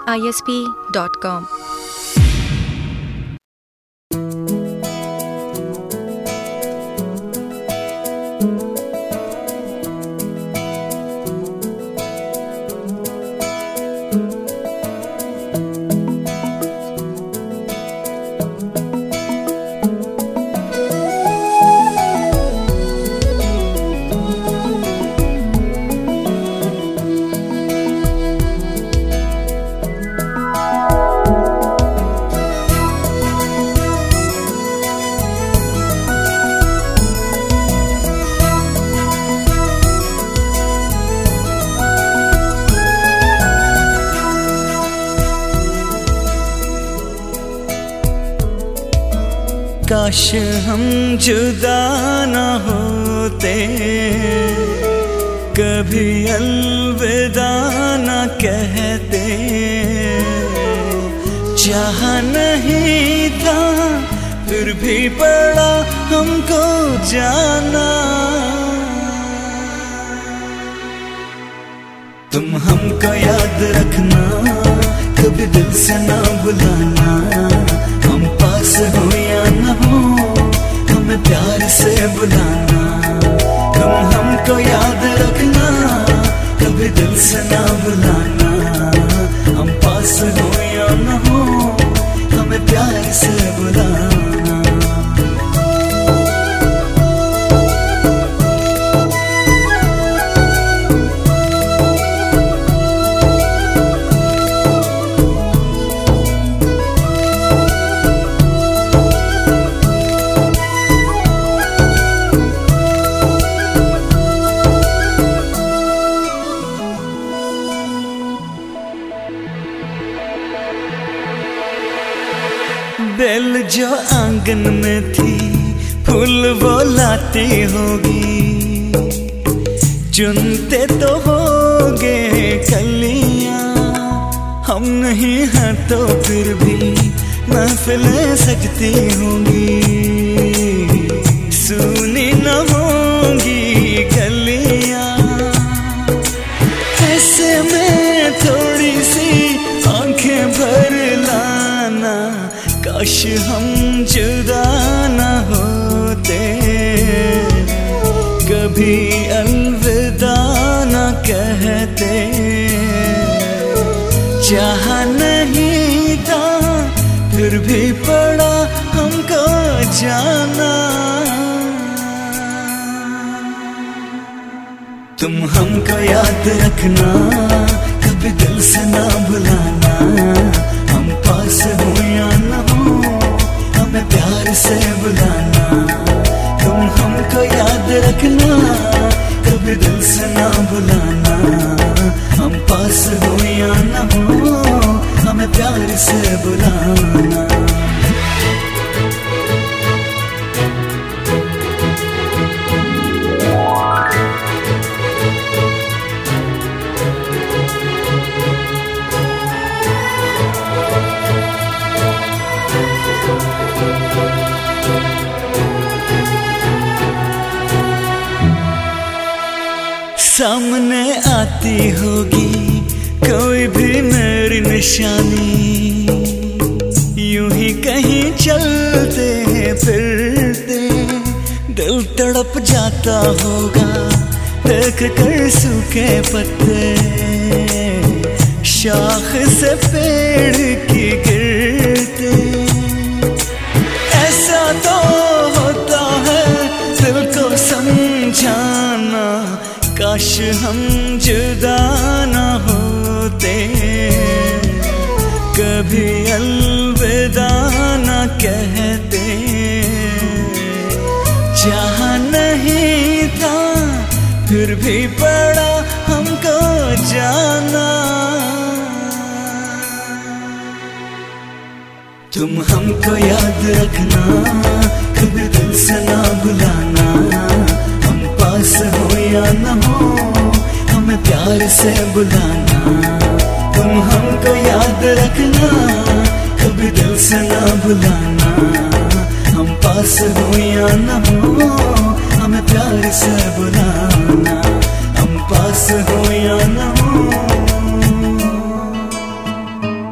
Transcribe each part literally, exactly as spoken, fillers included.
आई S P dot com. काश हम जुदा ना होते, कभी अलविदा ना कहते। चाह नहीं था फिर भी पड़ा हमको जाना। तुम हमको याद रखना, कभी दिल से ना भुलाना। हम पास हो या न हो, हमें प्यार से बुलाना। तुम हमको याद रखना, कभी दिल से ना भुलाना। हम पास हो या न हो, हमें प्यार से बुलाना। बेल जो आंगन में थी, फूल वो लाती होगी। चुनते तो होगे कलियां, हम नहीं हैं तो फिर भी महफिलें सजती होंगी। सुनी न होंगी गलियां, ऐसे में थोड़ी सी आंखें भर लाना। काश हम जुदा न होते, कभी अलविदा न कहते। चाह नहीं था फिर भी पड़ा हमको जाना। तुम हमको याद रखना, कभी दिल से ना भुलाना। हम पास हो या न हो, हमें प्यार से बुलाना। तुम हमको याद रखना, कभी दिल से ना भुलाना। हम पास हो या न हो, हमें प्यार से बुलाना। सामने आती होगी कोई भी मेरी निशानी। यूं ही कहीं चलते फिरते दिल तड़प जाता होगा, देख कर सूखे पत्ते शाख से पेड़ की गिरते। ऐसा तो होता है दिल को समझाना। काश हम जुदा न होते, कभी अलविदा न कहते। चाह नहीं था फिर भी पड़ा हमको जाना। तुम हमको याद रखना, कभी दिल से ना भुलाना। हम पास हो या न हो, हमें प्यार से बुलाना। तुम हमको याद रखना, कभी दिल से ना भुलाना। हम पास हो या न हो, हमें प्यार से बुलाना। हम पास हो या न हो।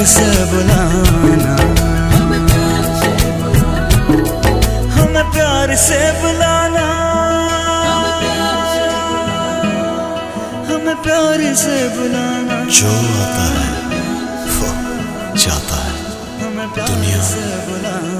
से बुलाना, हमें प्यार से बुलाना, हमें प्यार से बुलाना। जो आता है वो जाता है, दुनिया